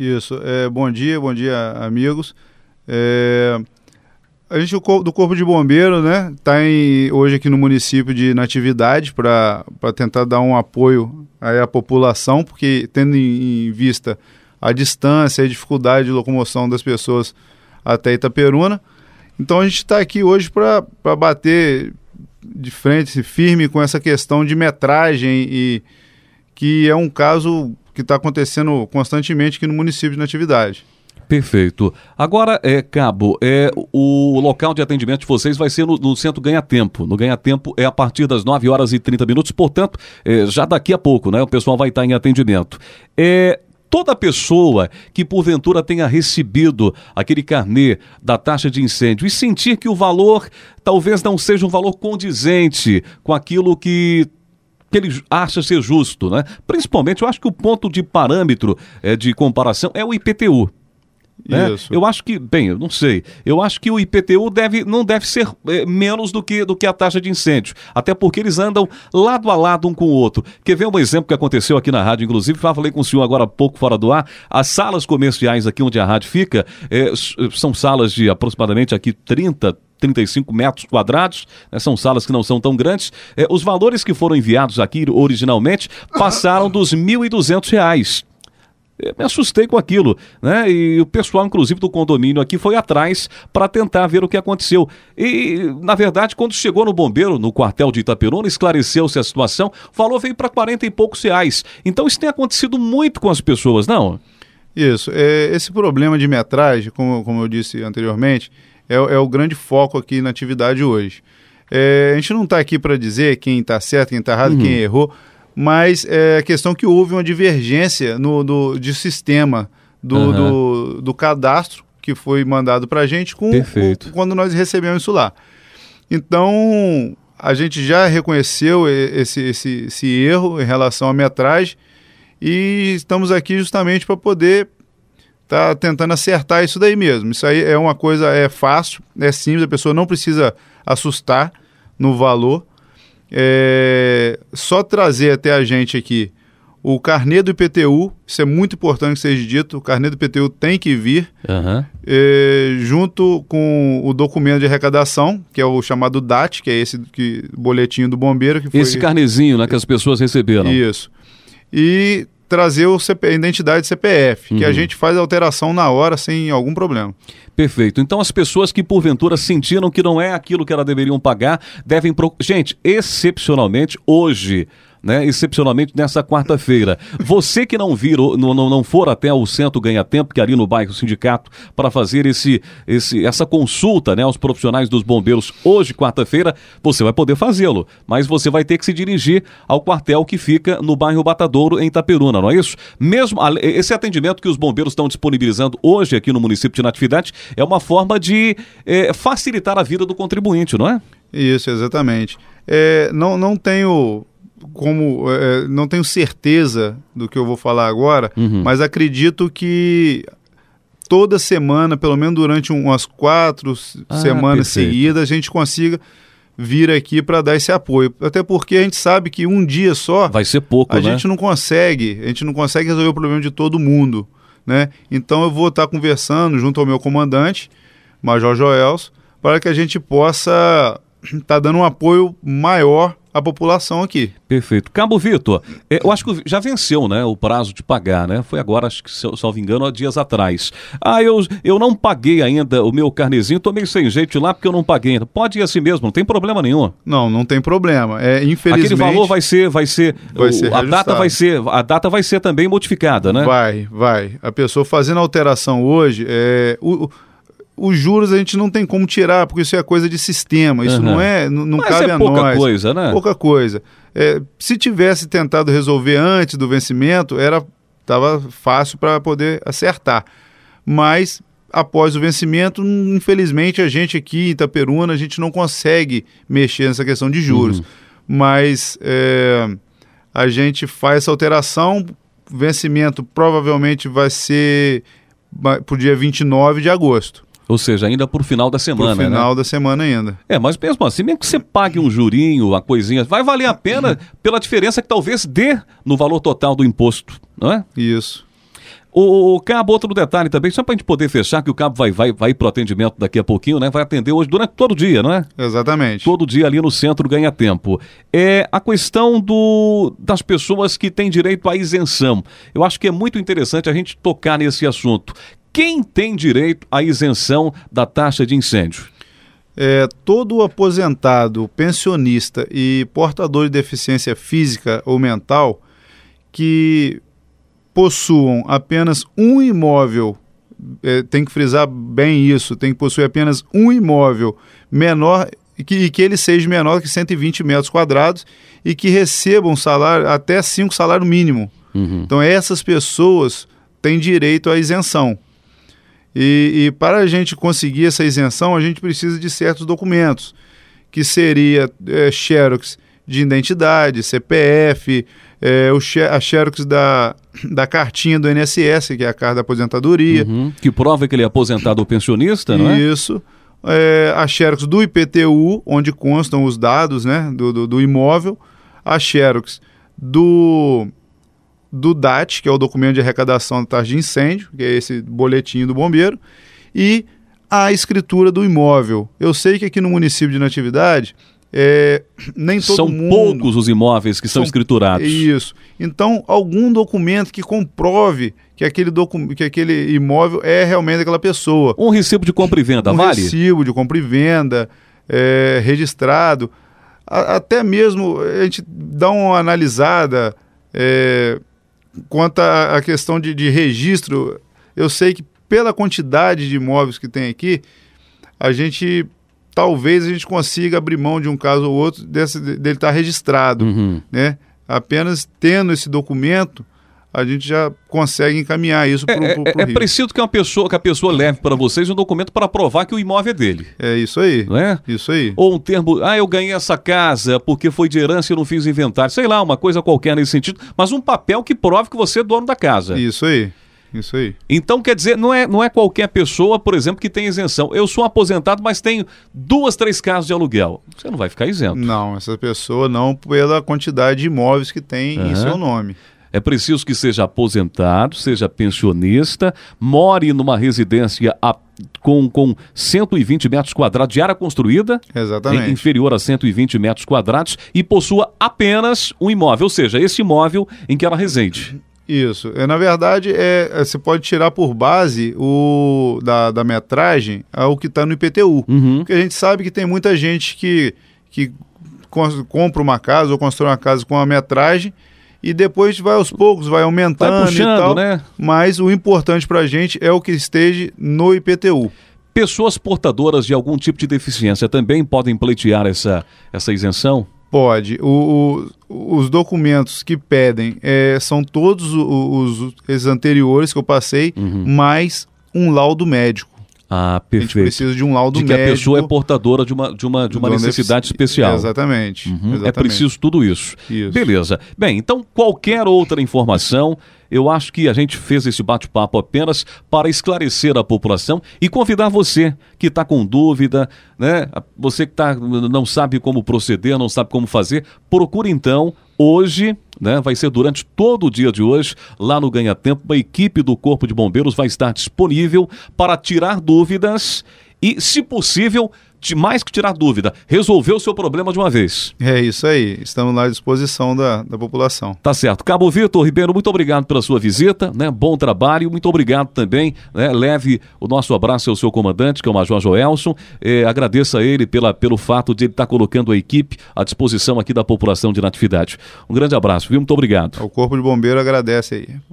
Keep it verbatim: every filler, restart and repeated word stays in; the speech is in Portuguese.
Isso. É, bom dia, bom dia, amigos. É, a gente do Corpo de Bombeiro, né, está hoje aqui no município de Natividade para tentar dar um apoio aí à população, porque tendo em, em vista a distância e a dificuldade de locomoção das pessoas até Itaperuna. Então a gente está aqui hoje para bater de frente, firme com essa questão de metragem, e que é um caso que está acontecendo constantemente aqui no município de Natividade. Perfeito. Agora, é, Cabo, é, o local de atendimento de vocês vai ser no, no Centro Ganha Tempo. No Ganha Tempo é a partir das nove horas e trinta minutos, portanto, é, já daqui a pouco, né, o pessoal vai estar em atendimento. É... Toda pessoa que porventura tenha recebido aquele carnê da taxa de incêndio e sentir que o valor talvez não seja um valor condizente com aquilo que, que ele acha ser justo, né? Principalmente, eu acho que o ponto de parâmetro é, de comparação é o I P T U. Né? Isso. Eu acho que, bem, eu não sei, eu acho que o I P T U deve, não deve ser é, menos do que, do que a taxa de incêndio, até porque eles andam lado a lado um com o outro. Quer ver um exemplo que aconteceu aqui na rádio, inclusive, já falei com o senhor agora há pouco fora do ar, as salas comerciais aqui onde a rádio fica, é, são salas de aproximadamente aqui trinta, trinta e cinco metros quadrados, né? São salas que não são tão grandes. É, os valores que foram enviados aqui originalmente passaram dos mil e duzentos reais. Eu me assustei com aquilo, né? E o pessoal, inclusive, do condomínio aqui foi atrás para tentar ver o que aconteceu. E, na verdade, quando chegou no bombeiro, no quartel de Itaperuna, esclareceu-se a situação, o valor veio para quarenta e poucos reais. Então isso tem acontecido muito com as pessoas, não? Isso. É, esse problema de metragem, como, como eu disse anteriormente, é, é o grande foco aqui na atividade hoje. É, a gente não está aqui para dizer quem está certo, quem está errado, uhum. quem errou, mas é a questão que houve uma divergência no, do, de sistema do, uhum. do, do cadastro que foi mandado para a gente com, com, quando nós recebemos isso lá. Então, a gente já reconheceu esse, esse, esse erro em relação à metragem e estamos aqui justamente para poder estar tá tentando acertar isso daí mesmo. Isso aí é uma coisa, é fácil, é simples, a pessoa não precisa assustar no valor. É, só trazer até a gente aqui o carnê do I P T U, isso é muito importante que seja dito, o carnê do I P T U tem que vir, uhum. é, junto com o documento de arrecadação, que é o chamado D A T, que é esse que, boletim do bombeiro. Que foi... Esse carnezinho, né, que as pessoas receberam. Isso. E trazer o C P, a identidade C P F, uhum. que a gente faz a alteração na hora sem algum problema. Perfeito. Então as pessoas que porventura sentiram que não é aquilo que elas deveriam pagar, devem... Pro... Gente, excepcionalmente hoje... Né, excepcionalmente nessa quarta-feira. Você que não vir, não, não, não for até o Centro Ganha Tempo, que é ali no bairro Sindicato, para fazer esse, esse, essa consulta, né, aos profissionais dos bombeiros hoje, quarta-feira, você vai poder fazê-lo, mas você vai ter que se dirigir ao quartel que fica no bairro Batadouro, em Itaperuna, não é isso? Mesmo esse atendimento que os bombeiros estão disponibilizando hoje aqui no município de Natividade é uma forma de é, facilitar a vida do contribuinte, não é? Isso, exatamente. É, não, não tenho... como é, não tenho certeza do que eu vou falar agora, uhum. mas acredito que toda semana, pelo menos durante umas quatro ah, semanas perfeito. seguidas, a gente consiga vir aqui para dar esse apoio. Até porque a gente sabe que um dia só vai ser pouco, a né? gente não consegue, a gente não consegue resolver o problema de todo mundo, né? Então eu vou estar conversando junto ao meu comandante, Major Joelso, para que a gente possa estar dando um apoio maior a população aqui. Perfeito. Cabo Vitor, eu acho que já venceu, né, o prazo de pagar, né? Foi agora, acho que, se eu salvo engano, há dias atrás. Ah, eu, eu não paguei ainda o meu carnezinho, tô meio sem jeito lá porque eu não paguei ainda. Pode ir assim mesmo, não tem problema nenhum. Não, não tem problema. É, infelizmente... Aquele valor vai ser, vai ser, vai o, ser a data vai ser, a data vai ser também modificada, né? Vai, vai. A pessoa fazendo a alteração hoje, é... O, os juros a gente não tem como tirar, porque isso é coisa de sistema, isso uhum. não é, não, não cabe é a pouca nós. Coisa, né? Pouca coisa. É, se tivesse tentado resolver antes do vencimento, era estava fácil para poder acertar. Mas, após o vencimento, infelizmente, a gente aqui em Itaperuna, a gente não consegue mexer nessa questão de juros. Uhum. Mas é, a gente faz essa alteração, o vencimento provavelmente vai ser para o dia vinte e nove de agosto. Ou seja, ainda por final da semana, Por final né? da semana ainda. É, mas mesmo assim, mesmo que você pague um jurinho, uma coisinha, vai valer a pena pela diferença que talvez dê no valor total do imposto, não é? Isso. O, o Cabo, outro detalhe também, só para a gente poder fechar, que o Cabo vai, vai, vai para o atendimento daqui a pouquinho, né? Vai atender hoje durante todo o dia, não é? Exatamente. Todo dia ali no centro ganha tempo. É a questão do, das pessoas que têm direito à isenção. Eu acho que é muito interessante a gente tocar nesse assunto. Quem tem direito à isenção da taxa de incêndio? É, todo aposentado, pensionista e portador de deficiência física ou mental que possuam apenas um imóvel, é, tem que frisar bem isso, tem que possuir apenas um imóvel menor e que, e que ele seja menor que cento e vinte metros quadrados e que recebam salário até cinco salário mínimo. Uhum. Então essas pessoas têm direito à isenção. E, e para a gente conseguir essa isenção, a gente precisa de certos documentos, que seria é, xerox de identidade, C P F, é, o, a xerox da, da cartinha do I N S S, que é a carta da aposentadoria. Uhum. Que prova que ele é aposentado ou pensionista, não é? Isso. É, a xerox do I P T U, onde constam os dados, né, do, do, do imóvel. A xerox do, do D A T, que é o documento de arrecadação da taxa de incêndio, que é esse boletim do bombeiro. E a escritura do imóvel. Eu sei que aqui no município de Natividade... É, nem todo são mundo... poucos os imóveis que são, são escriturados. Isso. Então, algum documento que comprove que aquele, docu... que aquele imóvel é realmente aquela pessoa. Um recibo de compra e venda, um vale? Um recibo de compra e venda, é, registrado. A, até mesmo a gente dá uma analisada é, quanto à questão de, de registro. Eu sei que pela quantidade de imóveis que tem aqui, a gente... talvez a gente consiga abrir mão de um caso ou outro desse, dele estar registrado. Uhum. Né? Apenas tendo esse documento, a gente já consegue encaminhar isso para o É, Rio. é preciso que, uma pessoa, que a pessoa leve para vocês um documento para provar que o imóvel é dele. É isso aí. Não é? Isso aí. Ou um termo, ah, eu ganhei essa casa porque foi de herança e eu não fiz inventário. Sei lá, uma coisa qualquer nesse sentido. Mas um papel que prove que você é dono da casa. Isso aí. Isso aí. Então, quer dizer, não é, não é qualquer pessoa, por exemplo, que tem isenção. Eu sou um aposentado, mas tenho duas, três casas de aluguel. Você não vai ficar isento. Não, essa pessoa não pela quantidade de imóveis que tem uhum. em seu nome. É preciso que seja aposentado, seja pensionista, more numa residência a, com, com cento e vinte metros quadrados de área construída, exatamente, inferior a cento e vinte metros quadrados, e possua apenas um imóvel, ou seja, esse imóvel em que ela reside. Isso. É, na verdade, é, você pode tirar por base o, da, da metragem o que está no I P T U. Uhum. Porque a gente sabe que tem muita gente que, que compra uma casa ou constrói uma casa com a metragem e depois vai aos poucos, vai aumentando vai puxando, e tal. Né? Mas o importante para a gente é o que esteja no I P T U. Pessoas portadoras de algum tipo de deficiência também podem pleitear essa, essa isenção? Pode. O, o, os documentos que pedem é, são todos os, os esses anteriores que eu passei, uhum. mais um laudo médico. Ah, perfeito. A gente precisa de um laudo médico. De que médico, a pessoa é portadora de uma, de uma, de uma necessidade especial. Exatamente, uhum. exatamente. É preciso tudo isso. isso. Beleza. Bem, então qualquer outra informação, eu acho que a gente fez esse bate-papo apenas para esclarecer a população e convidar você que está com dúvida, né? Você que tá, não sabe como proceder, não sabe como fazer, procure então hoje, né? Vai ser durante todo o dia de hoje, lá no Ganha Tempo, a equipe do Corpo de Bombeiros vai estar disponível para tirar dúvidas e, se possível, mais que tirar dúvida, resolver o seu problema de uma vez. É isso aí, estamos lá à disposição da, da população. Tá certo. Cabo Vitor Ribeiro, muito obrigado pela sua visita, né? Bom trabalho, muito obrigado também, né? Leve o nosso abraço ao seu comandante, que é o Major Joelson, é, agradeça a ele pela, pelo fato de ele estar colocando a equipe à disposição aqui da população de Natividade. Um grande abraço, viu? Muito obrigado. O Corpo de Bombeiro agradece aí.